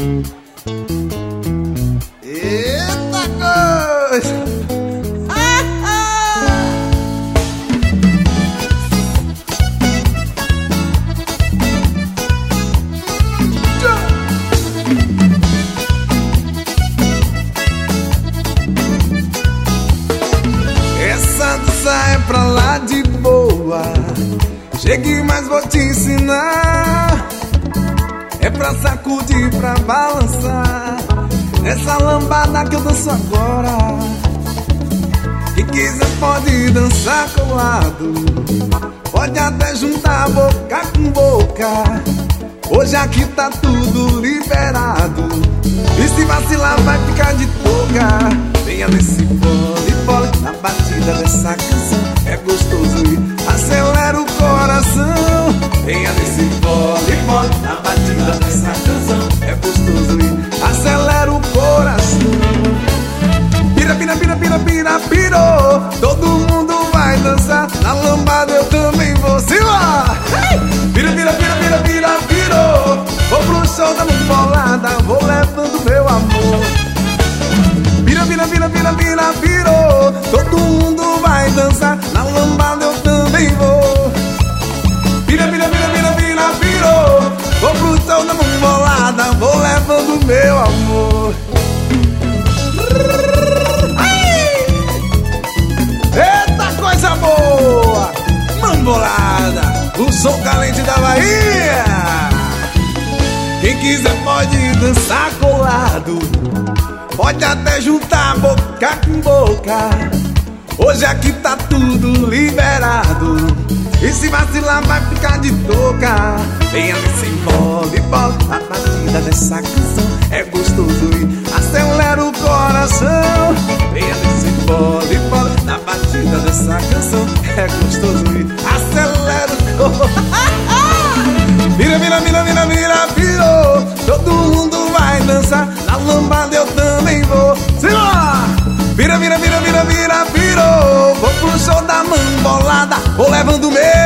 Eita coisa! Essa dança é pra lá de boa. Chegue, mas vou te ensinar. É pra sacudir, pra balançar. Essa lambada que eu danço agora. Quem quiser pode dançar colado. Pode até juntar boca com boca. Hoje aqui tá tudo liberado. E se vacilar vai ficar de touca. Venha nesse pole, na batida dessa canção. É gostoso e acelera o coração. Venha nesse pole, na batida dessa canção. É gostoso e acelera o coração. Pira, pira, pira, pira, pira, pirou. Todo mundo vai dançar. Na lambada eu também vou. Se lá! Pira, pira, pira, pira, pira, pirou. Vou pro show da mumbolada. Vou levando meu amor. Pira, pira, pira, pira, pira, pirou. Todo mundo vai dançar. Na lambada eu também vou. Pira, pira, pira, pira, pira, pirou. Vou pro show da mumbolada. Vou levando meu amor. Eita coisa boa! Mambolada, o som calente da Bahia. Quem quiser pode dançar colado. Pode até juntar boca com boca. Hoje aqui tá tudo liberado. E se vacilar vai ficar de touca. Venha nesse envolve, a batida dessa canção. É gostoso e acelera o coração. Venha nesse envolve, na batida dessa canção. É gostoso e acelera o coração. Vira, vira, vira, vira, vira, virou. Todo mundo vai dançar. Na lambada eu também vou. Simbora! Vira, vira, vira, vira, vira, virou. Vou pro show da mambolada. Vou levando meu